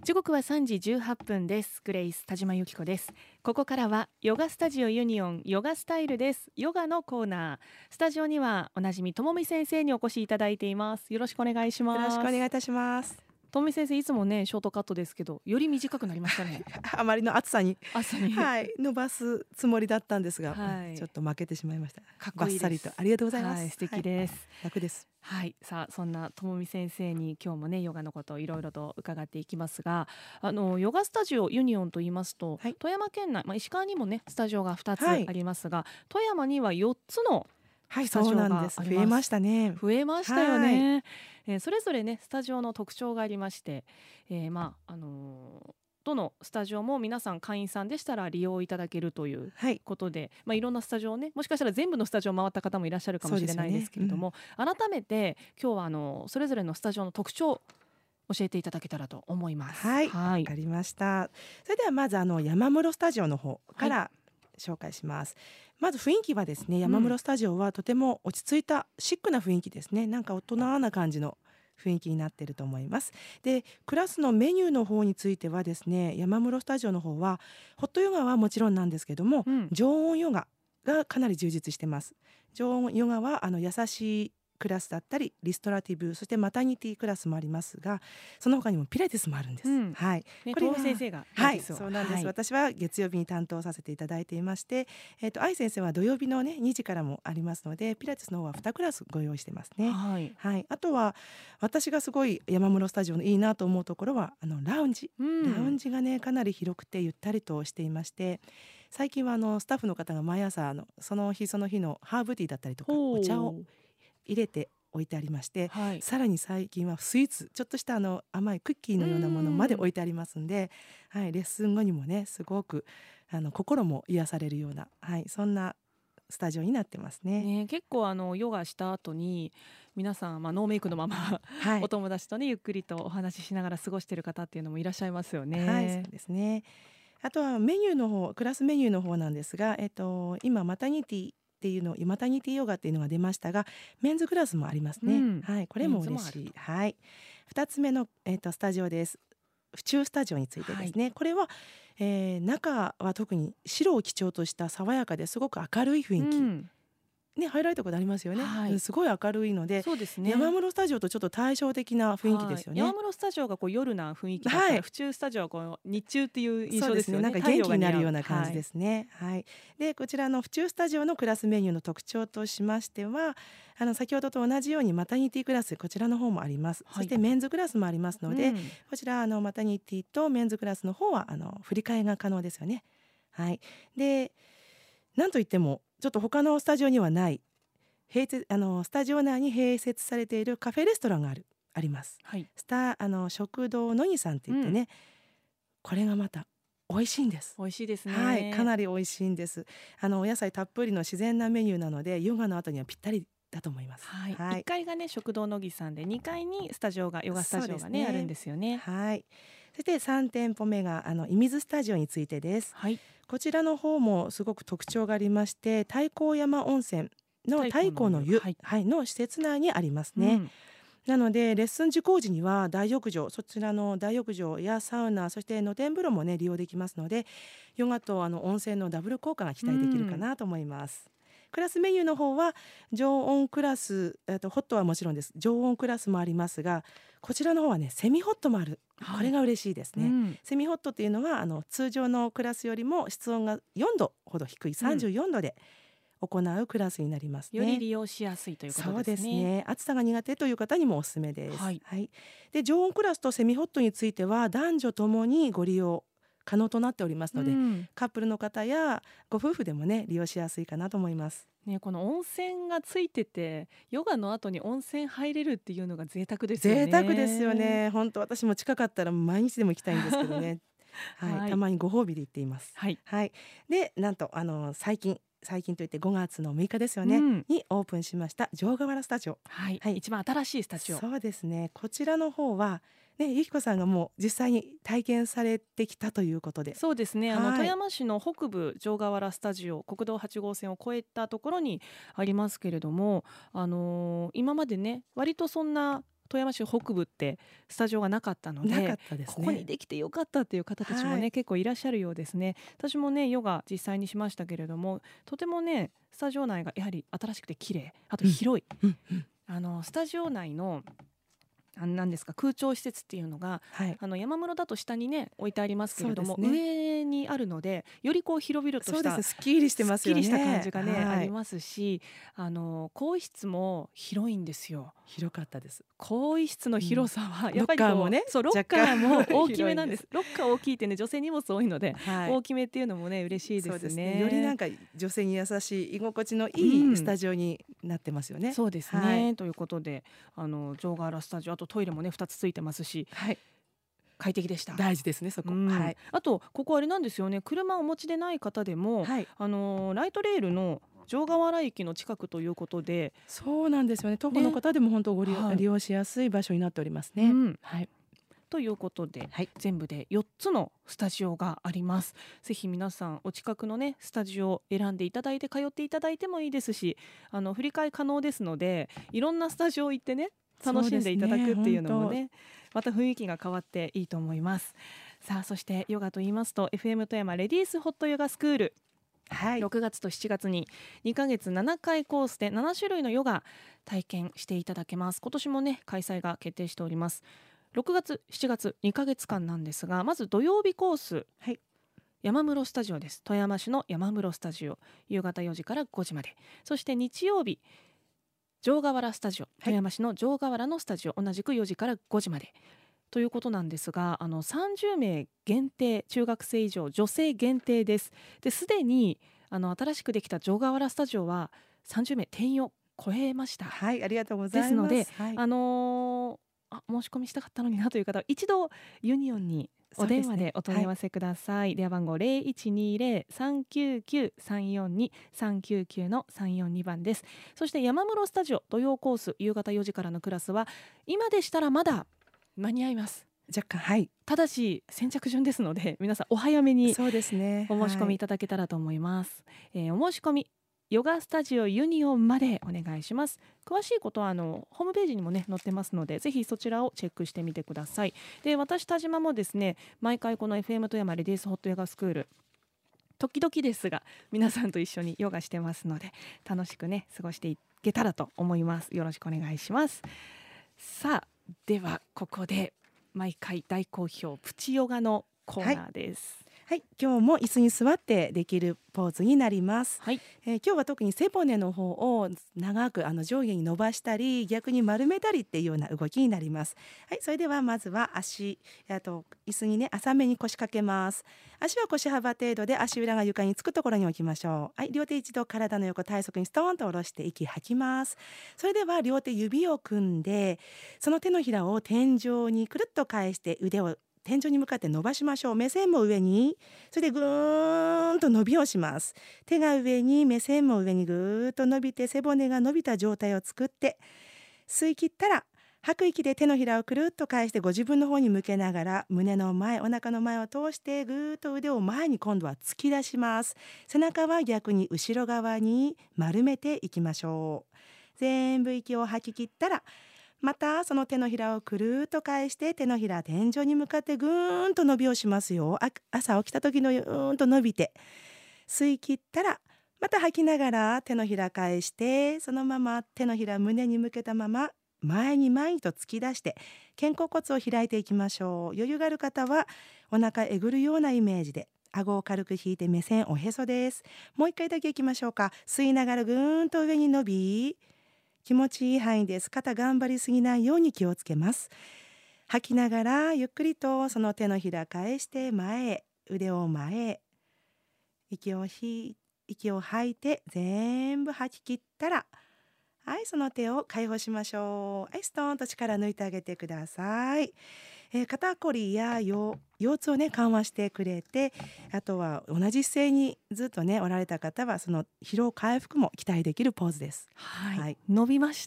時刻は3時18分です。グレイス田島由紀子です。ここからはヨガスタジオユニオンヨガスタイルです。ヨガのコーナー。スタジオにはおなじみともみ先生にお越しいただいています。よろしくお願いします。 よろしくお願いいたします。 ともみ先生、いつもねショートカットですけど、より短くなりましたね。 あまりの暑さにはい、伸ばすつもりだったんですが、 はい、 ちょっと負けてしまいました。 かっこいいです。 バッサリとありがとうございます。 はい、素敵です。 楽です。 はい、さあそんなともみ先生に今日もねヨガのことをいろいろと伺っていきますが、ヨガスタジオユニオンと言いますと、富山県内、石川にもねスタジオが2つありますが、富山には4つのスタジオがあります。 増えましたね。 増えましたよね。それぞれねスタジオの特徴がありまして、どのスタジオも皆さん会員さんでしたら利用いただけるということで、いろんなスタジオね、もしかしたら全部のスタジオを回った方もいらっしゃるかもしれないですけれども、改めて今日はそれぞれのスタジオの特徴を教えていただけたらと思います。 わかりました。それではまず山室スタジオの方から紹介します。まず雰囲気はですね、山室スタジオはとても落ち着いたシックな雰囲気ですね。なんか大人な感じの雰囲気になっていると思います。で、クラスのメニューの方についてはですね、山室スタジオの方はホットヨガはもちろんなんですけども、常温ヨガがかなり充実してます。常温ヨガは優しいクラスだったりリストラティブ、そしてマタニティクラスもありますが、その他にもピラティスもあるんです。 これは先生がそうなんです。私は月曜日に担当させていただいていまして、愛先生は土曜日のね2時からもありますので、ピラティスの方は2クラスご用意してますね。あとは私がすごい山室スタジオのいいなと思うところはラウンジがねかなり広くてゆったりとしていまして、最近はスタッフの方が毎朝その日その日のハーブティーだったりとかお茶を入れて置いてありまして、さらに最近はスイーツ、ちょっとした甘いクッキーのようなものまで置いてありますんで、レッスン後にもねすごく心も癒されるような、そんなスタジオになってますね。 結構ヨガした後に皆さん、ノーメイクのまま、お友達とねゆっくりとお話ししながら過ごしている方っていうのもいらっしゃいますよね。 そうですね。あとはメニューの方、クラスメニューの方なんですが、今マタニティっていうのマタニティヨガっていうのが出ましたが、メンズクラスもありますね。これも嬉しい。2つ目の、スタジオです。府中スタジオについてですね。これは、中は特に白を基調とした爽やかですごく明るい雰囲気。入られたことありますよね。すごい明るいので、山室スタジオとちょっと対照的な雰囲気ですよね。 山室スタジオが夜な雰囲気だったら、府中スタジオは日中っていう印象ですよね。 なんか元気になるような感じですね。でこちらの府中スタジオのクラスメニューの特徴としましては、先ほどと同じようにマタニティクラス、こちらの方もあります。そしてメンズクラスもありますので、こちらマタニティとメンズクラスの方は振り替えが可能ですよね。でなんといってもちょっと他のスタジオにはないスタジオ内に併設されているカフェレストランがあります。食堂のにさんって言ってね、これがまた美味しいんです。 美味しいですね。 かなり美味しいんです。お野菜たっぷりの自然なメニューなので、ヨガの後にはぴったりだと思います。 1階がね食堂のぎさんで、2階にスタジオがヨガスタジオがねあるんですよね。 そして3店舗目が射水スタジオについてです。こちらの方もすごく特徴がありまして、太閤山温泉の太閤の湯の施設内にありますね。なのでレッスン受講時には大浴場、そちらの大浴場やサウナ、そして露天風呂もね利用できますので、ヨガと温泉のダブル効果が期待できるかなと思います。クラスメニューの方は常温クラス、ホットはもちろんです。常温クラスもありますが、こちらの方はねセミホットもある。これが嬉しいですね。セミホットっていうのは通常のクラスよりも室温が4度ほど低い34度で行うクラスになりますね。 より利用しやすいということですね。 そうですね。暑さが苦手という方にもおすすめです。で常温クラスとセミホットについては男女ともにご利用可能となっておりますので、カップルの方やご夫婦でもね利用しやすいかなと思います。 この温泉がついててヨガの後に温泉入れるっていうのが贅沢ですよね。 贅沢ですよね。本当私も近かったら毎日でも行きたいんですけどね。たまにご褒美で行っています。でなんと最近といって5月の6日ですよね、にオープンしました城ヶ原スタジオ。 一番新しいスタジオ。 そうですね。こちらの方はゆきこさんがもう実際に体験されてきたということで。 そうですね。富山市の北部城ヶ原スタジオ、国道8号線を越えたところにありますけれども、今までね割とそんな富山市北部ってスタジオがなかったので、 なかったですね、 ここにできてよかったっていう方たちもね、結構いらっしゃるようですね。私もねヨガ実際にしましたけれども、とてもねスタジオ内がやはり新しくて綺麗、あと広い、スタジオ内の何ですか、空調施設っていうのが、山室だと下にね置いてありますけれども、上にあるのでよりこう広々とした、 すっきりしてますよね、 すっきりした感じがね、ありますし、更衣室も広いんですよ。 広かったです。 更衣室の広さはやっぱりロッカーもね、 そうロッカーも大きめなんです。ロッカー大きいってね、女性荷物多いので、大きめっていうのもね嬉しいですね。 よりなんか女性に優しい居心地のいいスタジオになってますよね。 そうですね、ということで城ヶ原スタジオ、あとトイレもね2つついてますし、快適でした。 大事ですね、そこ。 あとここあれなんですよね、車をお持ちでない方でも、ライトレールの城ヶ原駅の近くということで、 そうなんですよね、徒歩の方でも本当利用しやすい場所になっておりますね。 ということで、全部で4つのスタジオがあります。ぜひ皆さんお近くのねスタジオを選んでいただいて通っていただいてもいいですし、振り替え可能ですので、いろんなスタジオ行ってね楽しんでいただくっていうのもね、また雰囲気が変わっていいと思います。さあ、そしてヨガと言いますと FM 富山レディースホットヨガスクール、6月と7月に2ヶ月7回コースで7種類のヨガ体験していただけます。今年もね開催が決定しております。6月7月2ヶ月間なんですが、まず土曜日コース、山室スタジオです。富山市の山室スタジオ、夕方4時から5時まで。そして日曜日城ヶ原スタジオ、富山市の城ヶ原のスタジオ、同じく4時から5時までということなんですが、30名限定、中学生以上女性限定です。すでに新しくできた城ヶ原スタジオは30名定員を超えました。 ありがとうございます。 ですので、申し込みしたかったのになという方は一度ユニオンにお電話でお問い合わせください。電話番号 0120-399-342 399の342番です。そして山室スタジオ土曜コース夕方4時からのクラスは今でしたらまだ間に合います。 若干、 ただし先着順ですので、皆さんお早めにお申しそうですね、 込みいただけたらと思います。お申し込みヨガスタジオユニオンまでお願いします。詳しいことはホームページにもね載ってますので、ぜひそちらをチェックしてみてください。で、私田島もですね、毎回この FM 富山レディースホットヨガスクール、時々ですが皆さんと一緒にヨガしてますので、楽しくね過ごしていけたらと思います。よろしくお願いします。さあ、ではここで毎回大好評プチヨガのコーナーです。 今日も椅子に座ってできるポーズになります。今日は特に背骨の方を長く上下に伸ばしたり逆に丸めたりっていうような動きになります。それではまずは椅子にね浅めに腰掛けます。足は腰幅程度で足裏が床につくところに置きましょう。両手一度体の横体側にストーンと下ろして息吐きます。それでは両手指を組んで、その手のひらを天井にくるっと返して腕を天井に向かって伸ばしましょう。目線も上に、それでぐーんと伸びをします。手が上に、目線も上にぐーっと伸びて、背骨が伸びた状態を作って、吸い切ったら吐く息で手のひらをくるっと返してご自分の方に向けながら、胸の前、お腹の前を通してぐーっと腕を前に今度は突き出します。背中は逆に後ろ側に丸めていきましょう。全部息を吐き切ったら、またその手のひらをくるっと返して手のひら天井に向かってぐーんと伸びをしますよ。朝起きた時のうーんと伸びて、吸い切ったらまた吐きながら手のひら返して、そのまま手のひら胸に向けたまま前に前にと突き出して肩甲骨を開いていきましょう。余裕がある方はお腹えぐるようなイメージで顎を軽く引いて目線おへそです。もう一回だけいきましょうか。吸いながらぐーんと上に伸び、気持ちいい範囲です。肩頑張りすぎないように気をつけます。吐きながらゆっくりとその手のひら返して前へ、腕を前へ、息を吐いて全部吐き切ったら、その手を解放しましょう。ストーンと力抜いてあげてください。肩こりや腰痛をね緩和してくれて、あとは同じ姿勢にずっとねおられた方はその疲労回復も期待できるポーズです。 伸びました。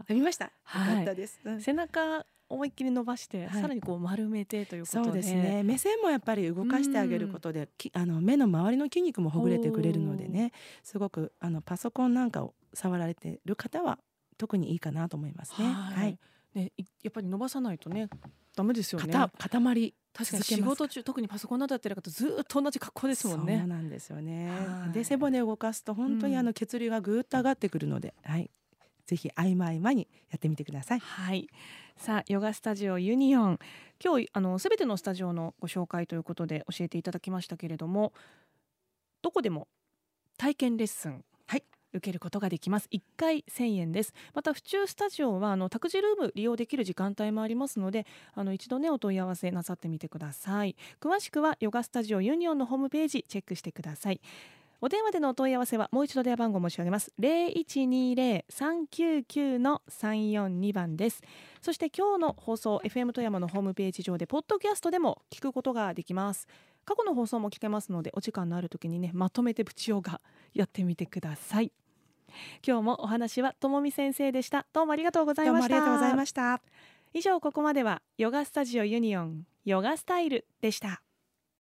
よかったです。 背中思いっきり伸ばして、さらにこう丸めてということで、 そうですね、目線もやっぱり動かしてあげることで、目の周りの筋肉もほぐれてくれるのでね、すごくパソコンなんかを触られている方は特にいいかなと思いますね。 ね、やっぱり伸ばさないとねダメですよね。 固まり確かに仕事中特にパソコンなどやってる方ずっと同じ格好ですもんね。 そうなんですよね。で背骨を動かすと本当に血流がぐーっと上がってくるので、はい、ぜひ合間合間にやってみてください。 はい、さあヨガスタジオユニオン、今日すべてのスタジオのご紹介ということで教えていただきましたけれども、どこでも体験レッスン、はい、受けることができます。1回1000円です。また府中スタジオは託児ルーム利用できる時間帯もありますので、一度ねお問い合わせなさってみてください。詳しくはヨガスタジオユニオンのホームページチェックしてください。お電話でのお問い合わせはもう一度電話番号申し上げます。 0120-399-342 番です。そして今日の放送 FM 富山のホームページ上でポッドキャストでも聞くことができます。過去の放送も聞けますので、お時間のある時にねまとめてプチヨガやってみてください。今日もお話はともみ先生でした。どうもありがとうございました。 どうもありがとうございました。 以上、ここまではヨガスタジオユニオンヨガスタイルでした。